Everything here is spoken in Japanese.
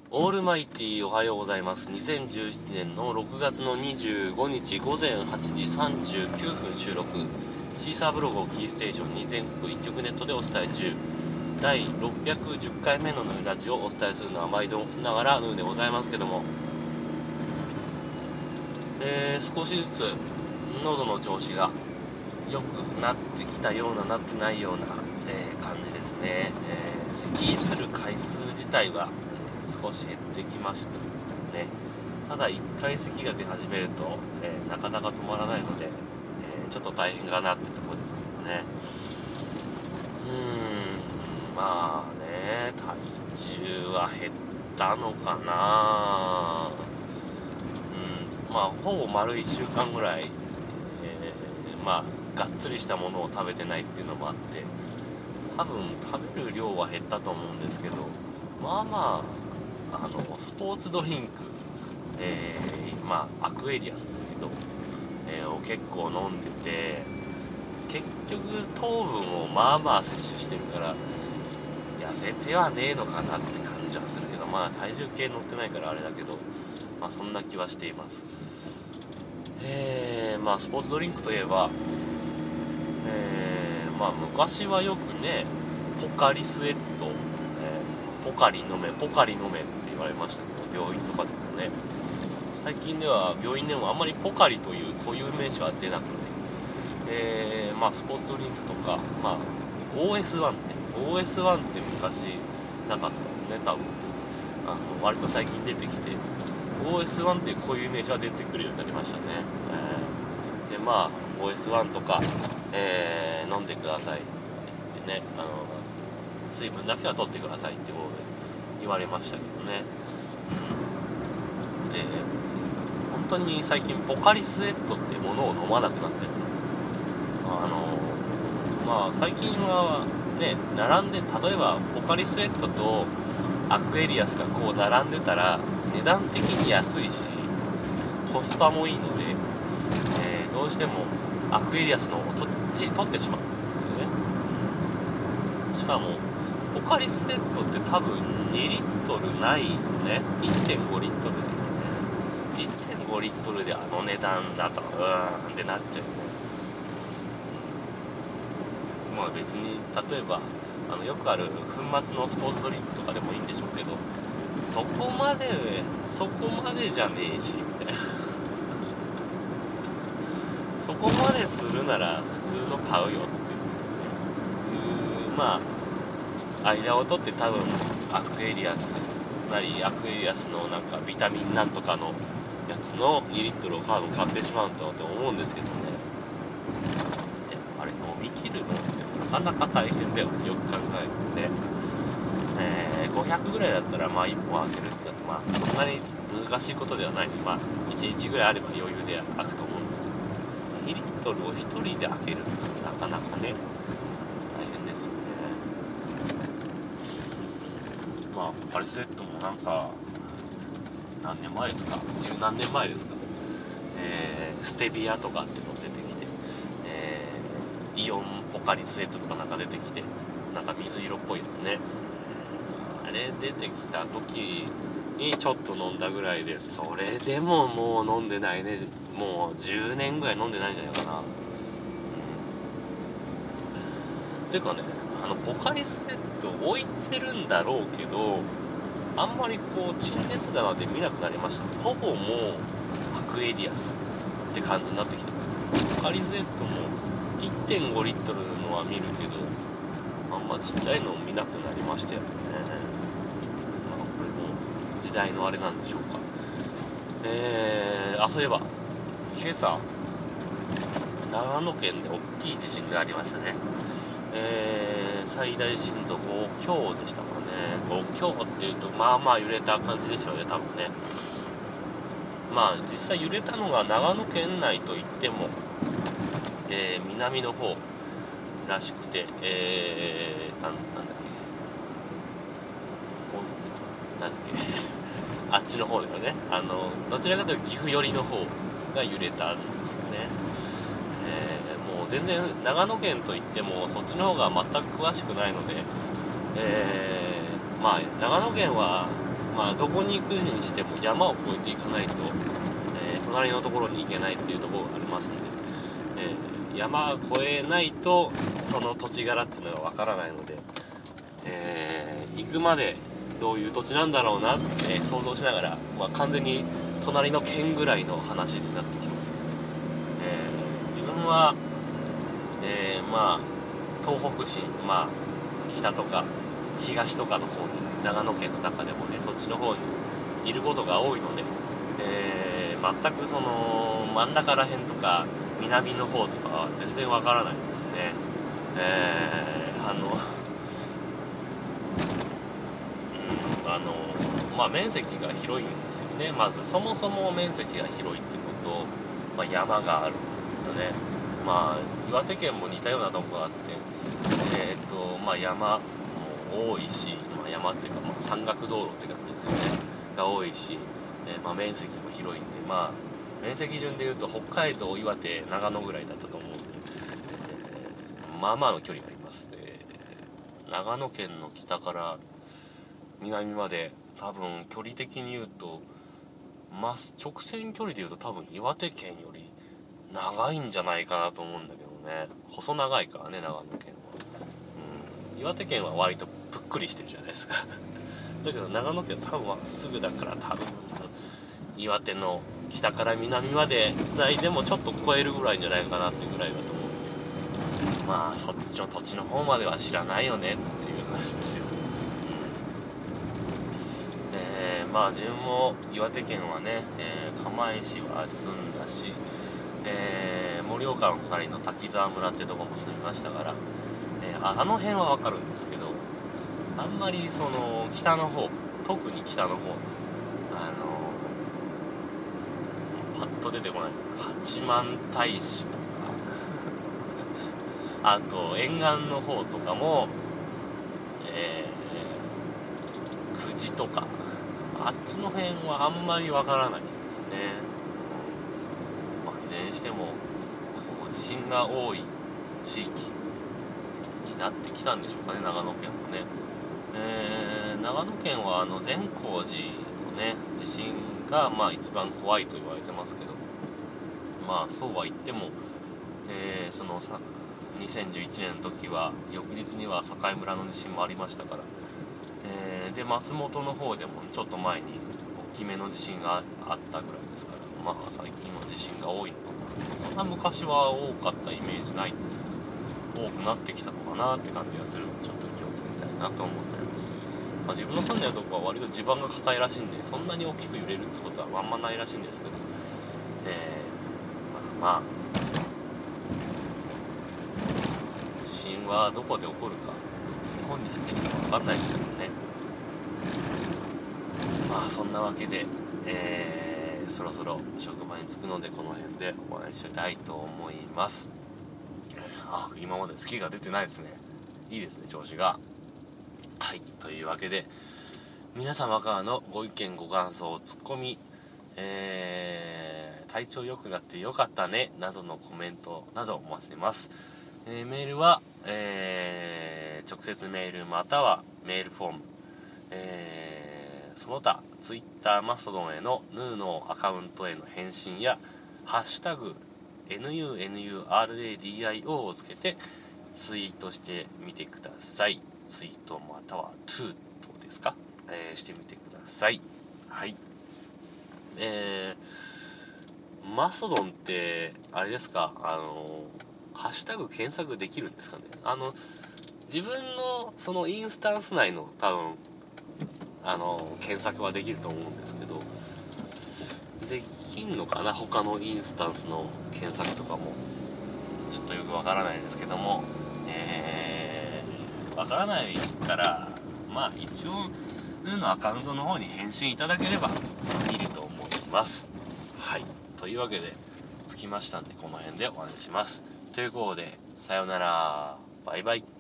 オールマイティーおはようございます。2017年の6月の25日午前8時39分収録。シーサーブログをキーステーションに全国1局ネットでお伝え中。第610回目のヌーラジオをお伝えするのは毎度ながらヌーでございますけども、少しずつ喉の調子が良くなってきたようななってないような、感じですね。咳する回数自体は少し減ってきましたね。ただ1回咳が出始めると、なかなか止まらないので、ちょっと大変かなってところですけどね。まあね、体重は減ったのかな。まあほぼ丸1週間ぐらい、まあがっつりしたものを食べてないっていうのもあって、多分食べる量は減ったと思うんですけど、まあまあスポーツドリンク、まあアクエリアスですけど、を結構飲んでて、結局糖分をまあまあ摂取してるから痩せてはねえのかなって感じはするけど、まあ体重計乗ってないからあれだけど、まあそんな気はしています。まあスポーツドリンクといえば、まあ昔はよくね、ポカリスエット、ポカリ飲めって言われましたけど、病院とかでもね、最近では病院でもあんまりポカリという固有名詞は出なくて、まあスポーツドリンクとか、まあ OS1 って昔なかったのね、多分割と最近出てきて OS1 っていう固有名詞は出てくるようになりましたね。でまあ OS1 とか、飲んでくださいって言ってね、水分だけは取ってくださいってことで言われましたけどね。で本当に最近ポカリスエットってものを飲まなくなってる。まあ最近はね、並んで、例えばポカリスエットとアクエリアスがこう並んでたら値段的に安いしコスパもいいので、どうしてもアクエリアスの方を手に取ってしまうんだよね。しかもポカリスエットって多分2リットルないよね。 1.5 リットルで、1.5 リットルであの値段だとってなっちゃうね。まあ別に例えばよくある粉末のスポーツドリンクとかでもいいんでしょうけど、そこまでじゃねえしみたいなそこまでするなら普通の買うよっていう、まあ間を取って多分アクエリアスのなんかビタミンなんとかのやつの2リットルを買ってしまうと思うんですけどね。でもあれ飲み切るのってなかなか大変だよね、よく考えるとね。500ぐらいだったらまあ1本開けるってまあそんなに難しいことではないんで、まあ1日ぐらいあれば余裕で開くと思うんですけど、2リットルを1人で開けるってなかなかね、大変ですよね。まあポカリスエットもなんか何年前ですか、十何年前ですか、ステビアとかっての出てきて、イオンポカリスエットとかなんか出てきて、なんか水色っぽいやつね、あれ出てきた時にちょっと飲んだぐらいで、それでももう飲んでないね。もう10年ぐらい飲んでないんじゃないかな。てかね、ポカリスエット置いてるんだろうけど、あんまりこう陳列棚で見なくなりました。ほぼもうアクエリアスって感じになってきてる。ポカリスエットも 1.5 リットルのは見るけど、あんまちっちゃいのを見なくなりましたよね。まあこれも時代のあれなんでしょうか。そういえば今朝長野県で大きい地震がありましたね。最大震度5強でしたかね。5強っていうとまあまあ揺れた感じでしょうね、多分ね。まあ実際揺れたのが長野県内といっても、南の方らしくて、なんだっけあっちの方だよね。どちらかというと岐阜寄りの方が揺れたんですよね。もう全然長野県といってもそっちの方が全く詳しくないので、まあ長野県はどこに行くにしても山を越えていかないと、隣のところに行けないっていうところがありますんで、山を越えないとその土地柄っていうのがわからないので、行くまでどういう土地なんだろうなって想像しながら、完全に隣の県ぐらいの話になってきますよね。自分は、東北市、北とか東とかの方に、長野県の中でもね、そっちの方にいることが多いので、全くその真ん中ら辺とか南の方とかは全然わからないですね。面積が広いんですよね。まずそもそも面積が広いってことと、山があるんですよね。岩手県も似たようなとこがあって、山も多いし、山っていうか、山岳道路って感じですよね。が多いし、面積も広いんで、面積順でいうと北海道、岩手、長野ぐらいだったと思うんで、まあまあの距離があります。長野県の北から南まで多分距離的に言うと、直線距離で言うと多分岩手県より長いんじゃないかなと思うんだけどね。細長いからね、長野県は。岩手県は割とぷっくりしてるじゃないですか。だけど長野県は多分まっすぐだから多分岩手の北から南まで伝いでもちょっと超えるぐらいじゃないかなっていうぐらいだと思うんで、そっちの土地の方までは知らないよねっていう話ですよ。自分も岩手県はね、釜石は住んだし、盛岡の隣の滝沢村ってとこも住みましたから、あの辺はわかるんですけど、あんまりその北の方、特に北の方、パッと出てこない八幡平市とかあと沿岸の方とかも、久慈とかあっちの辺はあんまりわからないですね。いずれにしても地震が多い地域になってきたんでしょうかね、長野県もね。長野県は善光寺のね地震が一番怖いと言われてますけど、そうは言っても、その2011年の時は翌日には境村の地震もありましたから、で松本の方でもちょっと前に大きめの地震があったぐらいですから、最近は地震が多いのかな。そんな昔は多かったイメージないんですけど、多くなってきたのかなって感じがするので、ちょっと気をつけたいなと思っております。自分の住んでるとこは割と地盤が硬いらしいんで、そんなに大きく揺れるってことはあんまないらしいんですけど、地震はどこで起こるか日本に住んでるか分かんないですけどね。そんなわけで、そろそろ職場に着くのでこの辺でお話ししたいと思います。今まで月が出てないですね。いいですね、調子が。はい、というわけで皆様からのご意見ご感想ツッコミ、体調良くなってよかったねなどのコメントなどを待ってます。メールは、直接メールまたはメールフォーム、その他ツイッターマストドンへのヌーのアカウントへの返信やハッシュタグ NUNURADIO をつけてツイートしてみてください。ツイートまたはツートですか、してみてください。はい。マストドンってあれですか、ハッシュタグ検索できるんですかね。自分のそのインスタンス内の多分検索はできると思うんですけど、できんのかな、他のインスタンスの検索とかもちょっとよくわからないですけども、わからないから一応ヌーのアカウントの方に返信いただければいいと思います。はい、というわけで着きましたんでこの辺で終わりにします。ということでさようなら、バイバイ。